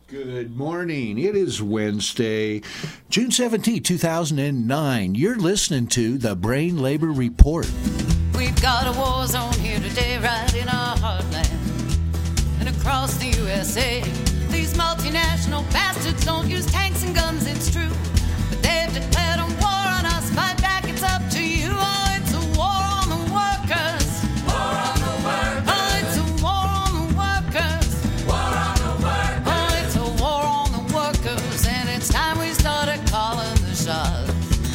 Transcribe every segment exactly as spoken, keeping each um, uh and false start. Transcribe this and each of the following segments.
Good morning. It is Wednesday, June seventeenth, two thousand nine. You're listening to the Brain Labor Report. We've got a war zone here today, right in our heartland. And across the U S A, these multinational bastards don't use tanks and guns, it's true. But they've declared a war on us. Fight back, it's up to you. Oh, it's a war on the workers. War on the workers. Oh, it's a war on the workers. War on the workers. Oh, it's a war on the workers. And it's time we started calling the shots.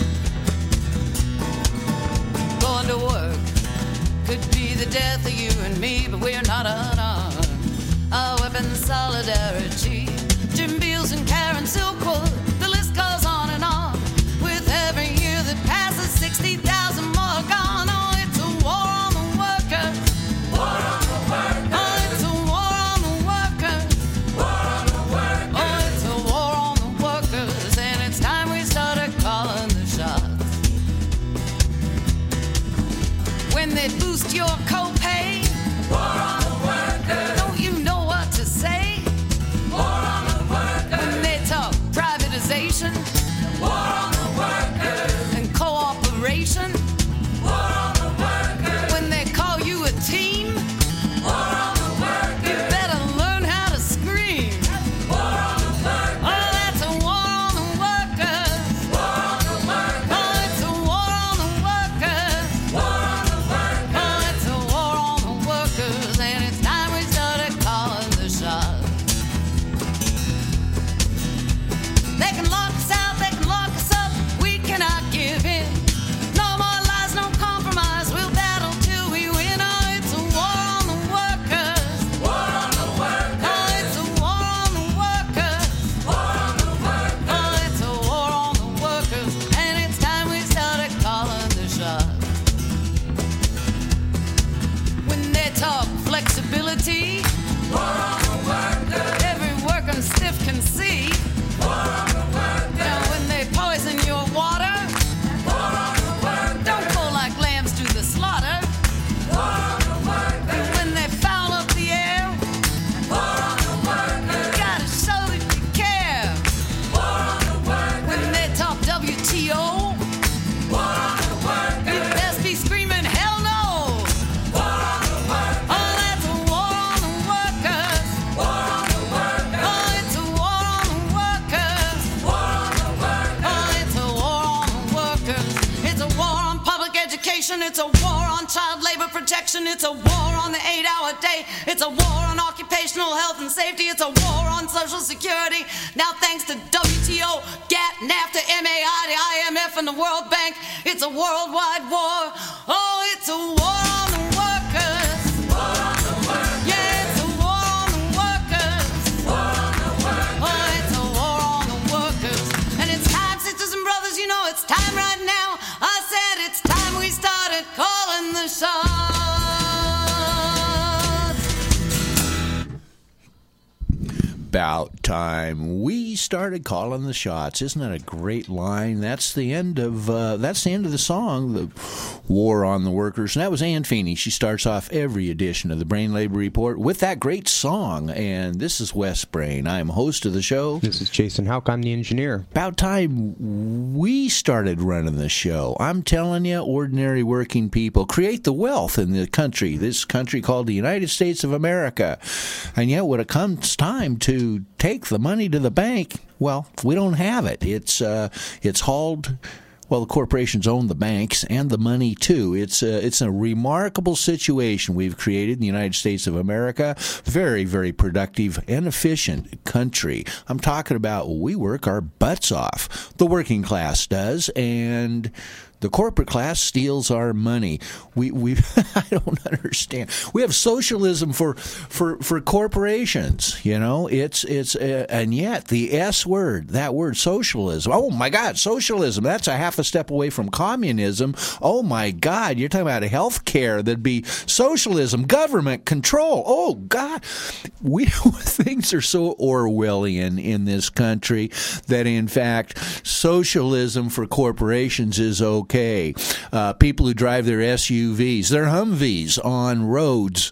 Going to work could be the death of you and me, but we're not unarmed. Our weapons, solidarity. Jim Beals and Karen Silkwood, the list goes on and on. With every year that passes, sixty thousand more gone. Oh, it's a war on the workers. War on the workers. Oh, it's a war on the workers. War on the workers. Oh, it's a war on the workers. And it's time we started calling the shots. When they boost your copay, war on the workers. Don't you know what to say? War on the workers. When they talk privatization, war on the workers. And cooperation, war on the workers. When they call you a team, war on the workers. You better learn how to scream. War on the workers. Oh, that's a war on the workers. War on the workers. Oh, it's a war on the workers. War on the workers. Oh, it's a war on the workers. And it's time we started calling the shots. They can lock us out, they can lock us up. We cannot give in. No more lies, no compromise. We'll battle till we win. Oh, it's a war on the workers. War on the workers. Oh, it's a war on the workers. War on the workers. Oh, it's a war on the workers. And it's time we started calling the shots. When they talk flexibility, war on the workers. Every worker stiff can see. War on the workers. Now when they poison your water, war on the workers. Don't go like lambs to the slaughter. War on the workers. And when they foul up the air, war on the workers. You gotta show that you care. War on the workers. When they talk W T O, war on the workers. You best be screaming hell no. War on the workers. Oh, that's a war on the workers. War on the workers. Oh, it's a war on the workers. War on the workers. Oh, it's a war on the workers. It's a war on public education. It's a war on child labor protection. It's a war on the eight-hour day. It's a war on occupational health and safety. It's a war on Social Security. Now thanks to W T O, GATT, NAFTA, M A I, the I M F, and the World Bank, it's a worldwide war. Oh, it's a war on the workers. War on the workers. Yeah, it's a war on the workers. War on the workers. Oh, it's a war on the workers. And it's time, sisters and brothers, you know it's time right now. I said it's time we started calling the shots. About time we started calling the shots. Isn't that a great line? That's the end of uh, that's the end of the song, the War on the Workers. And that was Ann Feeney. She starts off every edition of the Brain Labor Report with that great song. And this is Wes Brain. I am host of the show. This is Jason Houck. I'm the engineer. About time we started running the show. I'm telling you, ordinary working people create the wealth in the country, this country called the United States of America. And yet when it comes time to take the money to the bank, well, we don't have it. It's uh, it's hauled. Well, the corporations own the banks and the money too. It's a, it's a remarkable situation we've created in the United States of America. Very, very productive and efficient country. I'm talking about we work our butts off. The working class does, and the corporate class steals our money. We we I don't understand. We have socialism for for for corporations. You know, it's it's uh, and yet the S word, that word socialism. Oh my God, socialism. That's a half a step away from communism. Oh my God, you're talking about health care. That'd be socialism, government control. Oh God, we things are so Orwellian in this country that in fact socialism for corporations is okay. Okay, uh, people who drive their S U Vs, their Humvees on roads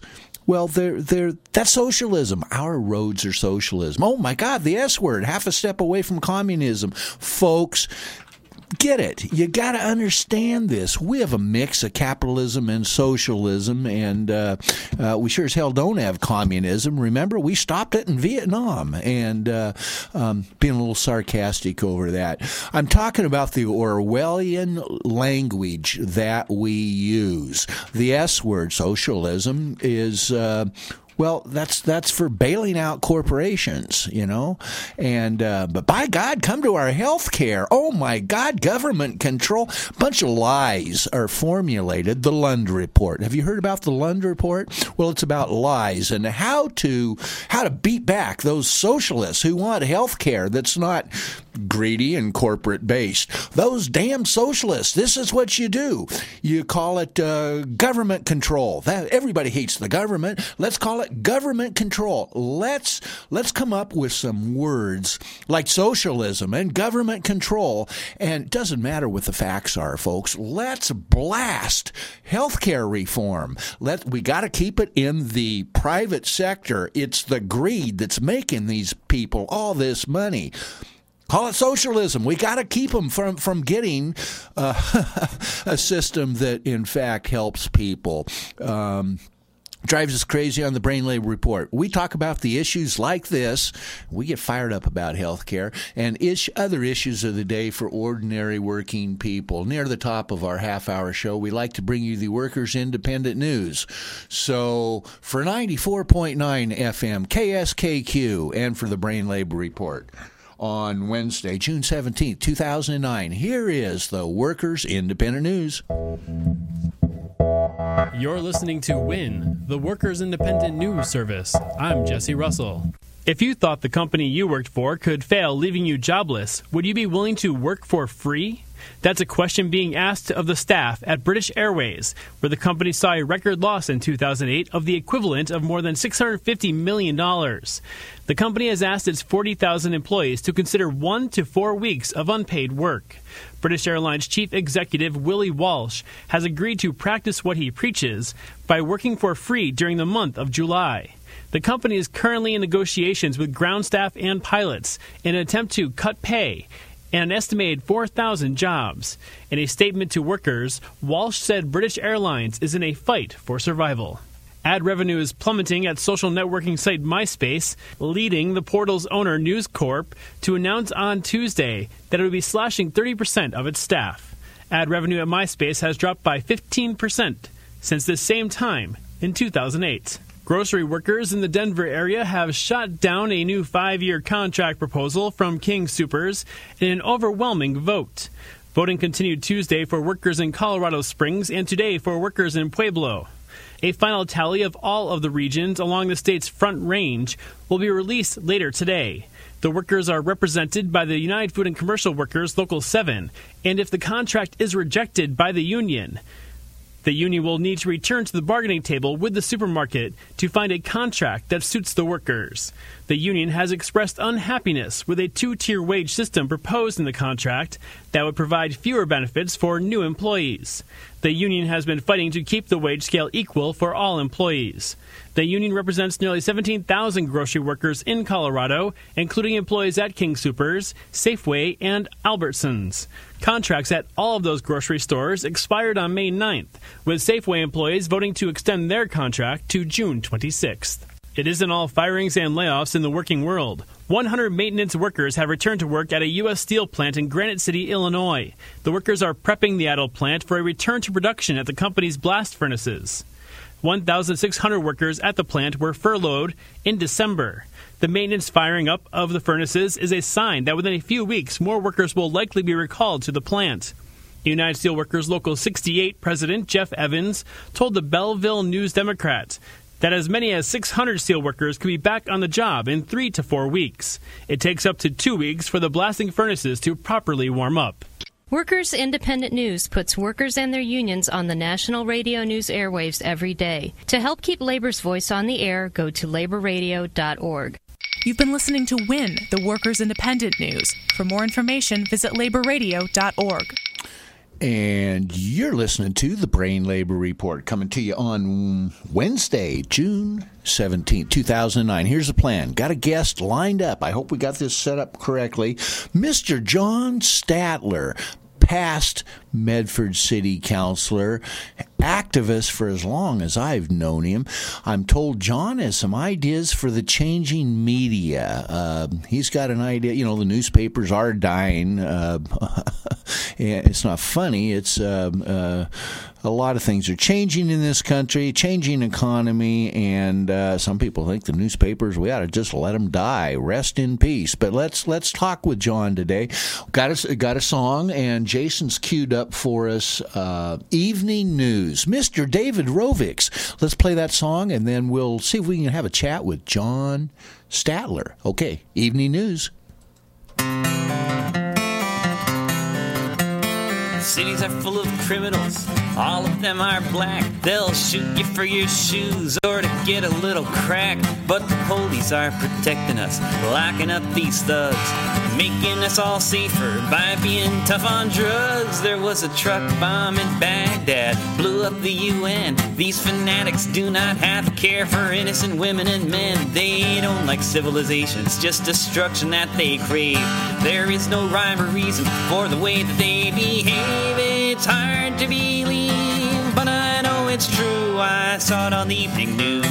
Well, they're, they're, that's socialism. Our roads are socialism. Oh, my God, the S word, half a step away from communism. Folks, get it. You got to understand this. We have a mix of capitalism and socialism, and uh, uh, we sure as hell don't have communism. Remember, we stopped it in Vietnam, and uh, um, being a little sarcastic over that. I'm talking about the Orwellian language that we use. The S word, socialism, is... Uh, Well, that's that's for bailing out corporations, you know, and uh, but by God, come to our health care. Oh my God, government control. A bunch of lies are formulated. The Lund Report. Have you heard about the Lund Report? Well, it's about lies and how to how to beat back those socialists who want health care that's not greedy and corporate based. Those damn socialists. This is what you do. You call it uh, government control. That everybody hates the government. Let's call it government control. Let's let's come up with some words like socialism and government control. And it doesn't matter what the facts are, folks. Let's blast healthcare reform. Let we got to keep it in the private sector. It's the greed that's making these people all this money. Call it socialism. We got to keep them from, from getting uh, a system that, in fact, helps people. Um, drives us crazy on the Brain Labor Report. We talk about the issues like this. We get fired up about health care and ish, other issues of the day for ordinary working people. Near the top of our half-hour show, we like to bring you the Workers Independent News. So for ninety-four point nine F M, K S K Q, and for the Brain Labor Report, on Wednesday, June seventeenth, two thousand nine. Here is the Workers Independent News. You're listening to W I N, the Workers Independent News Service. I'm Jesse Russell. If you thought the company you worked for could fail, leaving you jobless, would you be willing to work for free? That's a question being asked of the staff at British Airways, where the company saw a record loss in two thousand eight of the equivalent of more than six hundred fifty million dollars. The company has asked its forty thousand employees to consider one to four weeks of unpaid work. British Airlines Chief Executive Willie Walsh has agreed to practice what he preaches by working for free during the month of July. The company is currently in negotiations with ground staff and pilots in an attempt to cut pay and an estimated four thousand jobs. In a statement to workers, Walsh said British Airlines is in a fight for survival. Ad revenue is plummeting at social networking site MySpace, leading the portal's owner News Corp to announce on Tuesday that it would be slashing thirty percent of its staff. Ad revenue at MySpace has dropped by fifteen percent since this same time in two thousand eight. Grocery workers in the Denver area have shot down a new five-year contract proposal from King Soopers in an overwhelming vote. Voting continued Tuesday for workers in Colorado Springs and today for workers in Pueblo. A final tally of all of the regions along the state's Front Range will be released later today. The workers are represented by the United Food and Commercial Workers Local seven, and if the contract is rejected by the union, the union will need to return to the bargaining table with the supermarket to find a contract that suits the workers. The union has expressed unhappiness with a two-tier wage system proposed in the contract that would provide fewer benefits for new employees. The union has been fighting to keep the wage scale equal for all employees. The union represents nearly seventeen thousand grocery workers in Colorado, including employees at King Soopers, Safeway, and Albertsons. Contracts at all of those grocery stores expired on May ninth, with Safeway employees voting to extend their contract to June twenty-sixth. It isn't all firings and layoffs in the working world. one hundred maintenance workers have returned to work at a U S Steel plant in Granite City, Illinois. The workers are prepping the idle plant for a return to production at the company's blast furnaces. one thousand six hundred workers at the plant were furloughed in December. The maintenance firing up of the furnaces is a sign that within a few weeks, more workers will likely be recalled to the plant. United Steelworkers Local sixty-eight President Jeff Evans told the Belleville News-Democrat that as many as six hundred steelworkers could be back on the job in three to four weeks. It takes up to two weeks for the blasting furnaces to properly warm up. Workers Independent News puts workers and their unions on the national radio news airwaves every day. To help keep labor's voice on the air, go to labor radio dot org. You've been listening to W I N, the Workers Independent News. For more information, visit labor radio dot org. And you're listening to the Brain Labor Report, coming to you on Wednesday, June seventeenth, two thousand nine. Here's the plan. Got a guest lined up. I hope we got this set up correctly. Mister John Statler, past Medford City Councilor, activist for as long as I've known him. I'm told John has some ideas for the changing media. Uh, he's got an idea. You know, the newspapers are dying. Uh, it's not funny. It's uh, uh, a lot of things are changing in this country, changing economy, and uh, some people think the newspapers, we ought to just let them die. Rest in peace. But let's let's talk with John today. Got a, got a song, and Jason's queued up for us. Uh, Evening News. Mister David Rovics. Let's play that song, and then we'll see if we can have a chat with John Statler. Okay, Evening News. Cities are full of criminals, all of them are black. They'll shoot you for your shoes or to get a little crack. But the police are protecting us, locking up these thugs, making us all safer by being tough on drugs. There was a truck bomb in Baghdad, blew up the U N. These fanatics do not have a care for innocent women and men. They don't like civilization, it's just destruction that they crave. There is no rhyme or reason for the way that they behave. It's hard to believe, but I know it's true. I saw it on the evening news.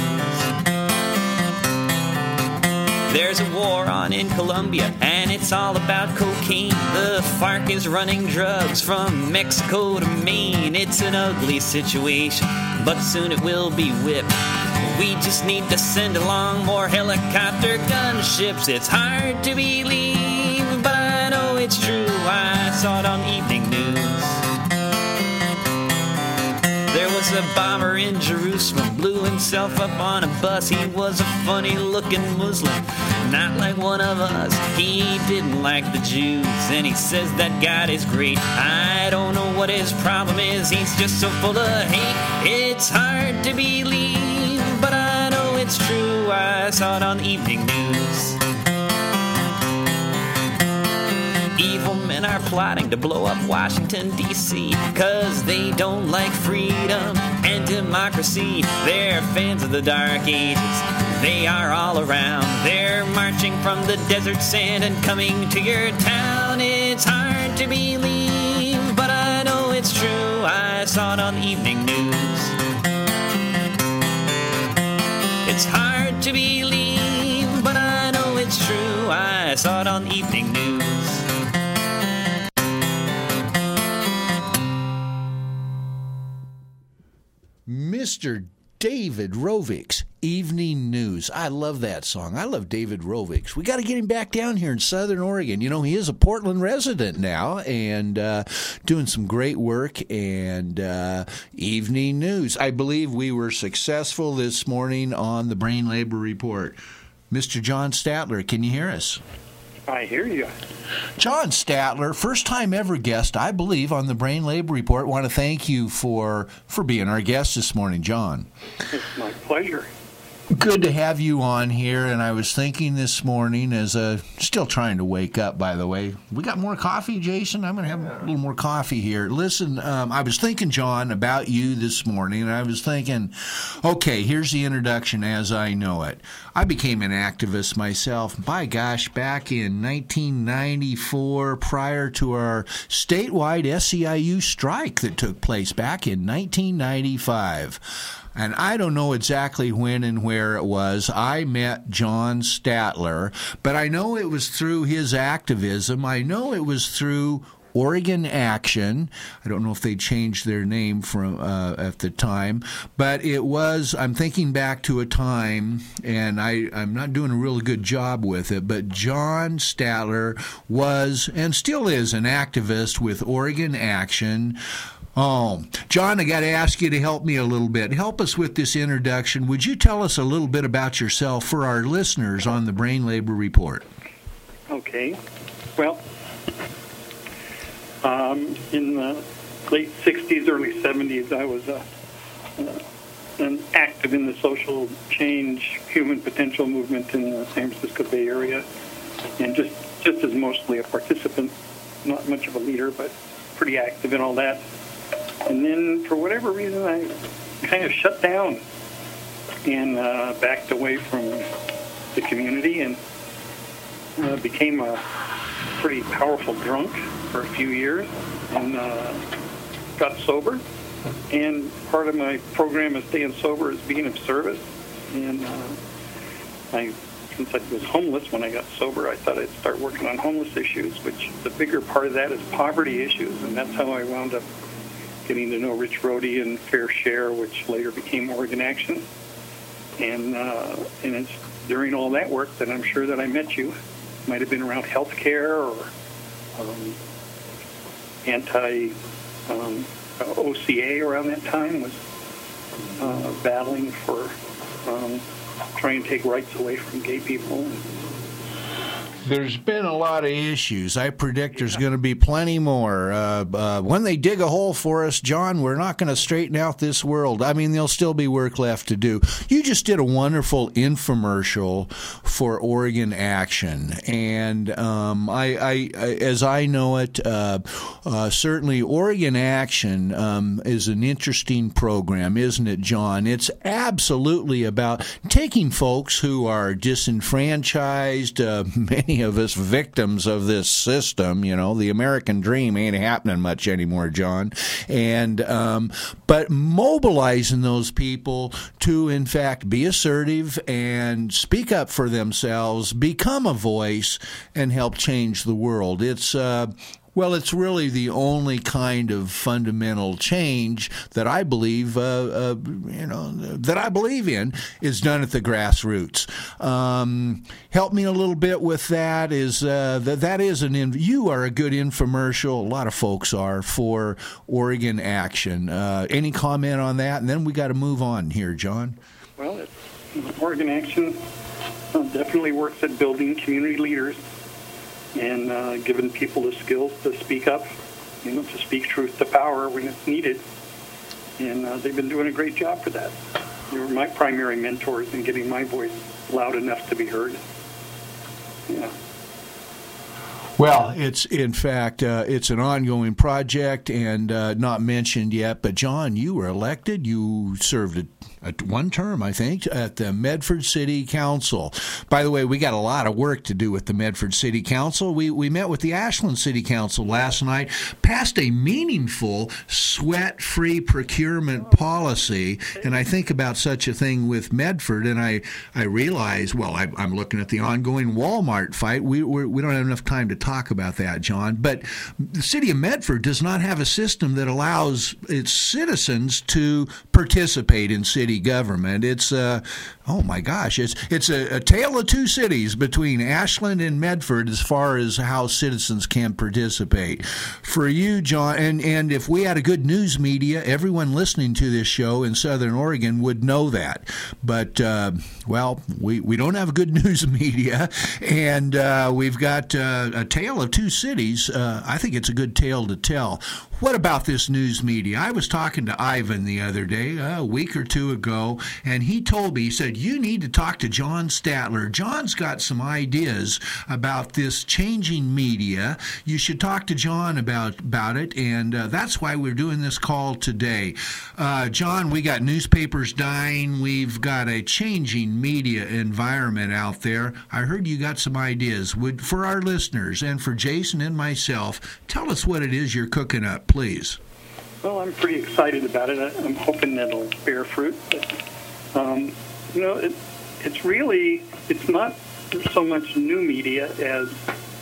There's a war on in Colombia, and it's all about cocaine. The FARC is running drugs from Mexico to Maine. It's an ugly situation, but soon it will be whipped. We just need to send along more helicopter gunships. It's hard to believe, but I know it's true. I saw it on the evening news. There was a bomber in Jerusalem, blew himself up on a bus. He was a funny-looking Muslim, not like one of us. He didn't like the Jews, and he says that God is great. I don't know what his problem is, he's just so full of hate. It's hard to believe, but I know it's true. I saw it on the evening news. Evil men are plotting to blow up Washington, D C, cause they don't like freedom and democracy. They're fans of the Dark Ages. They are all around. They're marching from the desert sand and coming to your town. It's hard to believe, but I know it's true. I saw it on the evening news. It's hard to believe, but I know it's true. I saw it on the evening news. Mister David Rovics, Evening News. I love that song. I love David Rovics. We got to get him back down here in Southern Oregon. You know, he is a Portland resident now and uh, doing some great work. And uh, Evening News. I believe we were successful this morning on the Brain Labor Report. Mister John Statler, can you hear us? I hear you. John Statler, first time ever guest, I believe, on the Brain Labor Report. Want to thank you for, for being our guest this morning, John. It's my pleasure. Good to have you on here, and I was thinking this morning as a, still trying to wake up, by the way. We got more coffee, Jason? I'm going to have a little more coffee here. Listen, um, I was thinking, John, about you this morning, and I was thinking, okay, here's the introduction as I know it. I became an activist myself, by gosh, back in nineteen ninety-four, prior to our statewide S E I U strike that took place back in nineteen ninety-five. And I don't know exactly when and where it was. I met John Statler, but I know it was through his activism. I know it was through Oregon Action. I don't know if they changed their name from uh, at the time, but it was, I'm thinking back to a time, and I, I'm not doing a really good job with it, but John Statler was and still is an activist with Oregon Action. Oh, John, I got to ask you to help me a little bit. Help us with this introduction. Would you tell us a little bit about yourself for our listeners on the Brain Labor Report? Okay. Well, um, in the late sixties, early seventies, I was uh, uh, an active in the social change human potential movement in the San Francisco Bay Area, and just, just as mostly a participant, not much of a leader, but pretty active in all that. And then, for whatever reason, I kind of shut down and uh, backed away from the community and uh, became a pretty powerful drunk for a few years and uh, got sober. And part of my program of staying sober is being of service. And uh, I, since I was homeless when I got sober, I thought I'd start working on homeless issues, which the bigger part of that is poverty issues. And that's how I wound up getting to know Rich Rohde and Fair Share, which later became Oregon Action. And uh, and it's during all that work that I'm sure that I met you. Might have been around health care or um, anti um, O C A around that time, was uh, battling for um, trying to take rights away from gay people. There's been a lot of issues. I predict there's going to be plenty more. Uh, uh, when they dig a hole for us, John, we're not going to straighten out this world. I mean, there'll still be work left to do. You just did a wonderful infomercial for Oregon Action. And um, I, I, I, as I know it, uh, uh, certainly Oregon Action um, is an interesting program, isn't it, John? It's absolutely about taking folks who are disenfranchised, uh, many of us victims of this system. You know, the American dream ain't happening much anymore, John. And um, but mobilizing those people to, in fact, be assertive and speak up for themselves, become a voice, and help change the world. It's uh, Well, it's really the only kind of fundamental change that I believe, uh, uh, you know, that I believe in is done at the grassroots. Um, help me a little bit with that. Is uh, that that is an in, you are a good infomercial. A lot of folks are for Oregon Action. Uh, any comment on that? And then we got to move on here, John. Well, it's, Oregon Action uh, definitely works at building community leaders and uh, giving people the skills to speak up, you know, to speak truth to power when it's needed. And uh, they've been doing a great job for that. They were my primary mentors in getting my voice loud enough to be heard. Yeah. Well, it's in fact, uh, it's an ongoing project and uh, not mentioned yet. But John, you were elected. You served at, at one term, I think, at the Medford City Council. By the way, we got a lot of work to do with the Medford City Council. We we met with the Ashland City Council last night, passed a meaningful sweat-free procurement policy, and I think about such a thing with Medford, and I I realize, well, I, I'm looking at the ongoing Walmart fight. We we're, we don't have enough time to talk talk about that, John, but the city of Medford does not have a system that allows its citizens to participate in city government. It's uh, oh my gosh, it's it's a, a tale of two cities between Ashland and Medford as far as how citizens can participate. For you, John, and and if we had a good news media, everyone listening to this show in Southern Oregon would know that. But uh, well, we we don't have a good news media, and uh, we've got uh, a tale of two cities. Uh, I think it's a good tale to tell. What about this news media? I was talking to Ivan the other day, a week or two ago, and he told me, he said, you need to talk to John Statler. John's got some ideas about this changing media. You should talk to John about, about it, and uh, that's why we're doing this call today. Uh, John, we got newspapers dying. We've got a changing media environment out there. I heard you got some ideas. Would, for our listeners and for Jason and myself, tell us what it is you're cooking up, please. Well, I'm pretty excited about it. I'm hoping that it'll bear fruit. But, um, you know, it, it's really, it's not so much new media as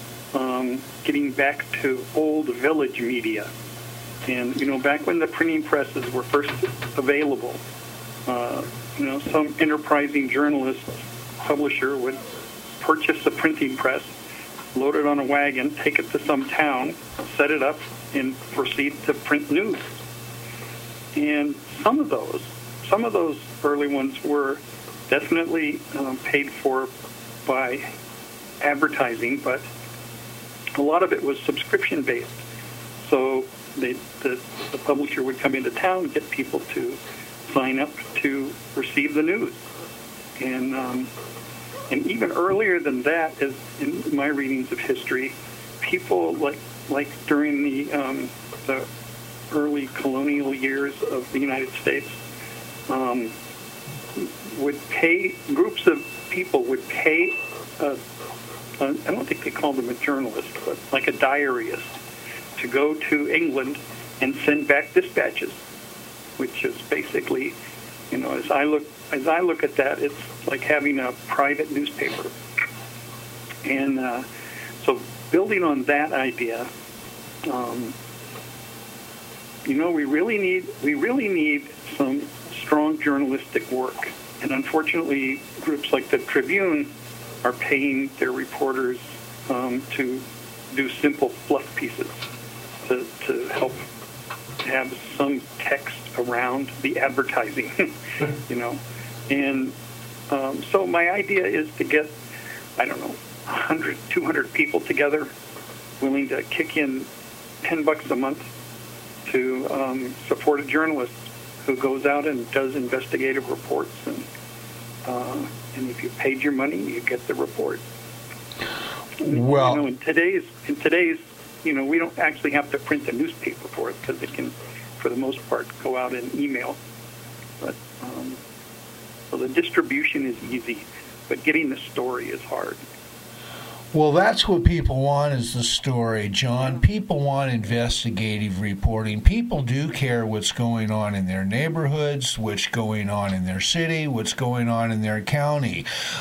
um, getting back to old village media. And, you know, back when the printing presses were first available, uh, you know, some enterprising journalist, publisher would purchase a printing press, load it on a wagon, take it to some town, set it up, and proceed to print news. And some of those, some of those early ones were definitely um, paid for by advertising, but a lot of it was subscription-based. So they, the, the publisher would come into town, get people to sign up to receive the news. And um, and even earlier than that, as in my readings of history, people like like during the um, the early colonial years of the United States, um, would pay, groups of people would pay, a, a, I don't think they called them a journalist, but like a diarist, to go to England and send back dispatches, which is basically, you know, as I look as I look at that, it's like having a private newspaper. And uh, so building on that idea, um, you know, we really need we really need some strong journalistic work. And unfortunately, groups like the Tribune are paying their reporters um, to do simple fluff pieces to, to help have some text around the advertising, you know. And um, so my idea is to get, I don't know, one hundred, two hundred people together willing to kick in ten bucks a month to um, support a journalist who goes out and does investigative reports. And uh, and if you paid your money, you get the report. Well, you know, in today's in today's, you know, we don't actually have to print a newspaper for it because it can, for the most part, go out in email. But um, so the distribution is easy, but getting the story is hard. Well, that's what people want, is the story, John. People want investigative reporting. People do care what's going on in their neighborhoods, what's going on in their city, what's going on in their county.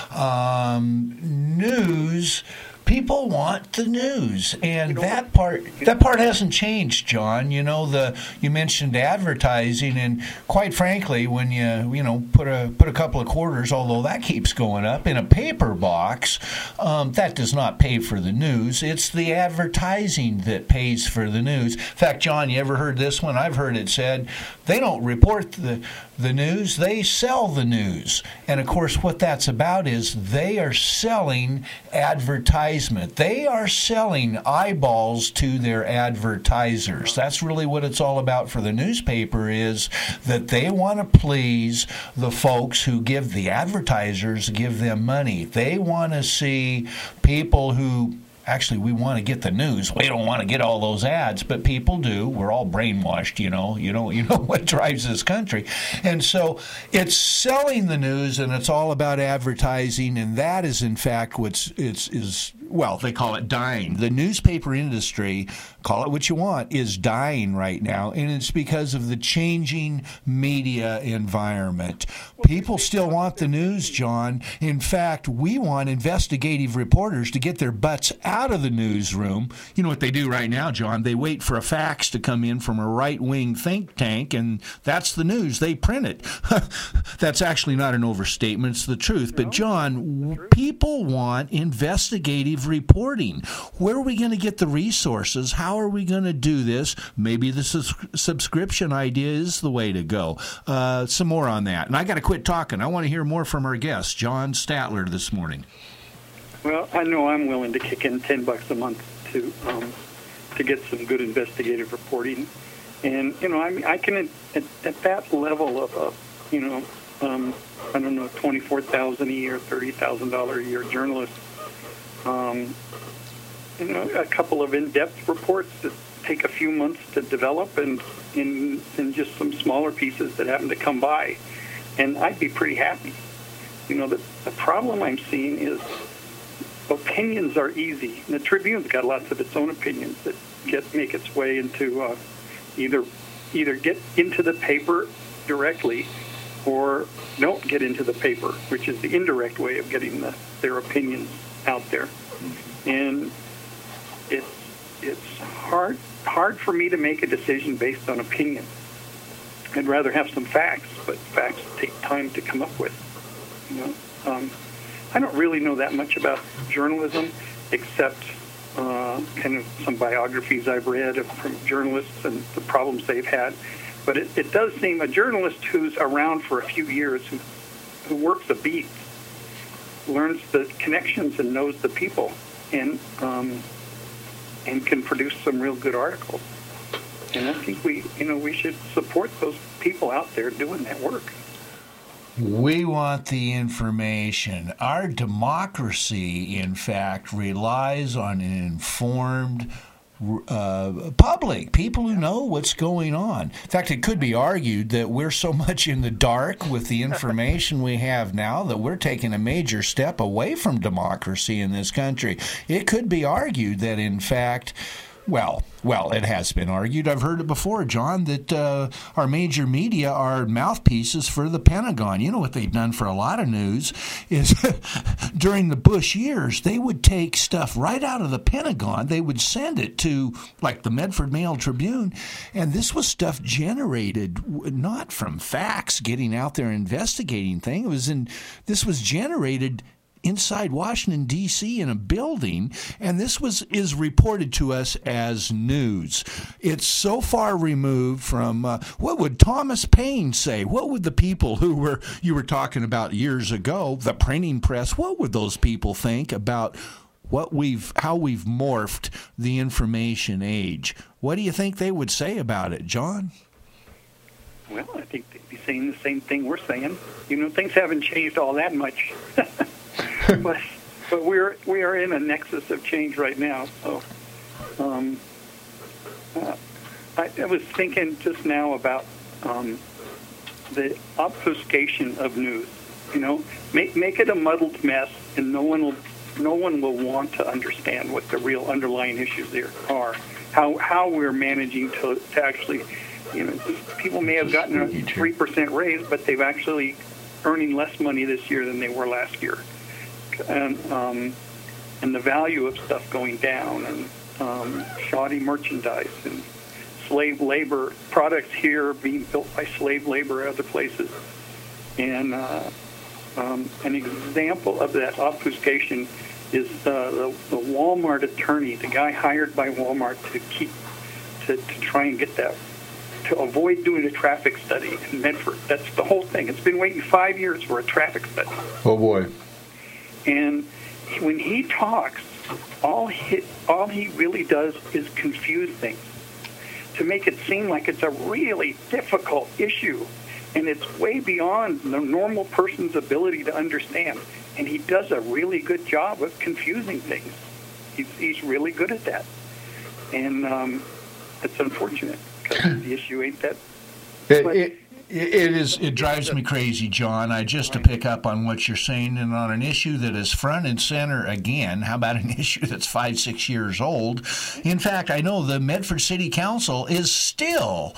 Um, news... People want the news, and you know, that part that part hasn't changed, John. You know, the you mentioned advertising, and quite frankly, when you you know put a put a couple of quarters, although that keeps going up in a paper box, um, that does not pay for the news. It's the advertising that pays for the news. In fact, John, you ever heard this one? I've heard it said they don't report the the news; they sell the news. And of course, what that's about is they are selling advertising. They are selling eyeballs to their advertisers. That's really what it's all about for the newspaper, is that they want to please the folks who give the advertisers, give them money. They want to see people who... Actually, we want to get the news. We don't want to get all those ads, but people do. We're all brainwashed, you know. You know, you know what drives this country. And so it's selling the news, and it's all about advertising, and that is, in fact, what's it's is well, they call it dying. The newspaper industry, call it what you want, is dying right now, and it's because of the changing media environment. People still want the news, John. In fact, we want investigative reporters to get their butts out of the newsroom. You know what they do right now, John? They wait for a fax to come in from a right-wing think tank, and that's the news. They print it. That's actually not an overstatement. It's the truth. But, John, people want investigative reporting. Where are we going to get the resources? How are we going to do this? Maybe the sus- subscription idea is the way to go. Uh, some more on that. And I got to quit talking. I want to hear more from our guest, John Statler, this morning. Well, I know I'm willing to kick in ten bucks a month to um, to get some good investigative reporting, and you know, I mean, I can at, at that level of a, you know, um, I don't know, twenty-four thousand a year, thirty thousand dollar a year journalist. Um, you know, a couple of in-depth reports that take a few months to develop, and in in just some smaller pieces that happen to come by, and I'd be pretty happy. You know, the the problem I'm seeing is opinions are easy. And the Tribune's got lots of its own opinions that get make its way into uh, either either get into the paper directly or don't get into the paper, which is the indirect way of getting the, their opinions out there. And it's it's hard hard for me to make a decision based on opinion. I'd rather have some facts, but facts take time to come up with. You know, um, I don't really know that much about journalism, except uh, kind of some biographies I've read of, from journalists and the problems they've had. But it, it does seem a journalist who's around for a few years, who who works a beat, learns the connections and knows the people, and um, and can produce some real good articles. And I think we, you know, we should support those people out there doing that work. We want the information. Our democracy, in fact, relies on an informed uh, public, people who know what's going on. In fact, it could be argued that we're so much in the dark with the information we have now that we're taking a major step away from democracy in this country. It could be argued that, in fact, Well, well, it has been argued. I've heard it before, John, that uh, our major media are mouthpieces for the Pentagon. You know what they've done for a lot of news is during the Bush years, they would take stuff right out of the Pentagon. They would send it to, like, the Medford Mail Tribune, and this was stuff generated not from facts, getting out there investigating things. It was in this was generated inside Washington, D C in a building, and this was is reported to us as news. It's so far removed from uh, what would Thomas Paine say? What would the people who were you were talking about years ago, the printing press, what would those people think about what we've how we've morphed the information age? What do you think they would say about it, John? Well, I think they'd be saying the same thing we're saying. You know, things haven't changed all that much. but but we're we are in a nexus of change right now. So um, uh, I, I was thinking just now about um, the obfuscation of news. You know, make make it a muddled mess, and no one will no one will want to understand what the real underlying issues there are. How how we're managing to, to actually, you know, people may have gotten a three percent raise, but they've actually earning less money this year than they were last year. And um, and the value of stuff going down, and um, shoddy merchandise, and slave labor products here being built by slave labor at other places. And uh, um, an example of that obfuscation is uh, the, the Walmart attorney, the guy hired by Walmart to keep to, to try and get that, to avoid doing a traffic study in Medford. That's the whole thing. It's been waiting five years for a traffic study. Oh boy. And when he talks, all he, all he really does is confuse things to make it seem like it's a really difficult issue, and it's way beyond the normal person's ability to understand. And he does a really good job of confusing things. He's, he's really good at that. And um, it's unfortunate because the issue ain't that. It, it, it is. It drives me crazy, John. I just to pick up on what you're saying, and on an issue that is front and center again. How about an issue that's five, six years old? In fact, I know the Medford City Council is still,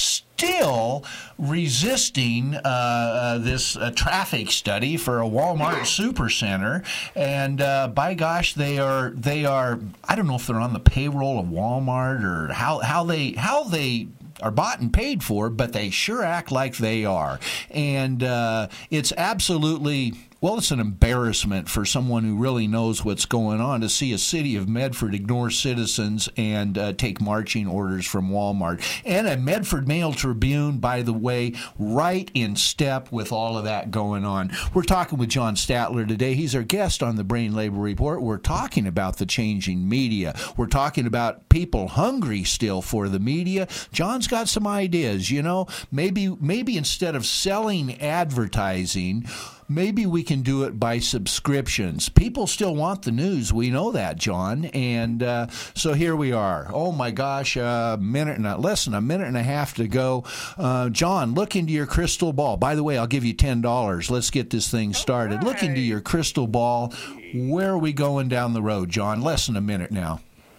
still resisting uh, uh, this uh, traffic study for a Walmart supercenter, and uh, by gosh, they are they are. I don't know if they're on the payroll of Walmart or how how they how they. are bought and paid for, but they sure act like they are. And uh, it's absolutely, well, it's an embarrassment for someone who really knows what's going on to see a city of Medford ignore citizens and uh, take marching orders from Walmart. And a Medford Mail Tribune, by the way, right in step with all of that going on. We're talking with John Statler today. He's our guest on the Brain Labor Report. We're talking about the changing media. We're talking about people hungry still for the media. John's got some ideas, you know. Maybe, maybe instead of selling advertising, maybe we can do it by subscriptions. People still want the news. We know that, John. And uh, so here we are. Oh, my gosh, a minute and a, less than a minute and a half to go. Uh, John, look into your crystal ball. By the way, I'll give you ten dollars. Let's get this thing started. Right. Look into your crystal ball. Where are we going down the road, John? Less than a minute now.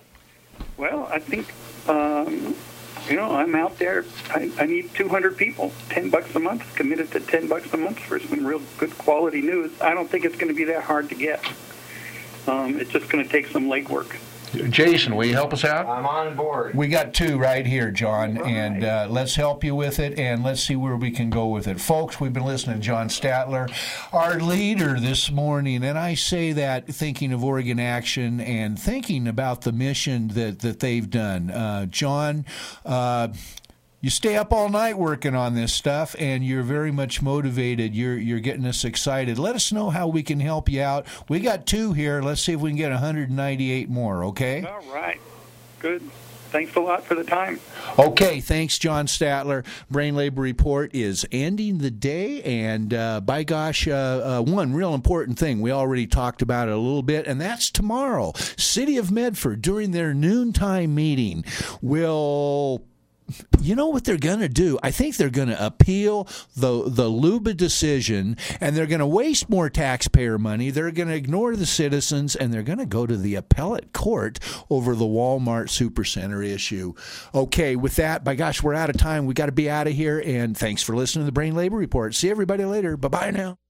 Well, I think, um, you know, I'm out there. I, I need two hundred people, ten bucks a month, committed to ten bucks a month for some real good quality news. I don't think it's going to be that hard to get. Um, it's just going to take some legwork. Jason, will you help us out? I'm on board. We got two right here, John, right. and uh, let's help you with it, and let's see where we can go with it. Folks, we've been listening to John Statler, our leader this morning, and I say that thinking of Oregon Action and thinking about the mission that, that they've done. Uh, John, uh, you stay up all night working on this stuff, and you're very much motivated. You're you're getting us excited. Let us know how we can help you out. We got two here. Let's see if we can get one hundred ninety-eight more, okay? All right. Good. thanks a lot for the time. Okay, thanks, John Statler. Brain Labor Report is ending the day, and uh, by gosh, uh, uh, one real important thing, we already talked about it a little bit, and that's tomorrow. City of Medford, during their noontime meeting, will... You know what they're going to do? I think they're going to appeal the the Luba decision, and they're going to waste more taxpayer money. They're going to ignore the citizens, and they're going to go to the appellate court over the Walmart Supercenter issue. Okay, with that, by gosh, we're out of time. We got to be out of here, and thanks for listening to the Brain Labor Report. See everybody later. Bye-bye now.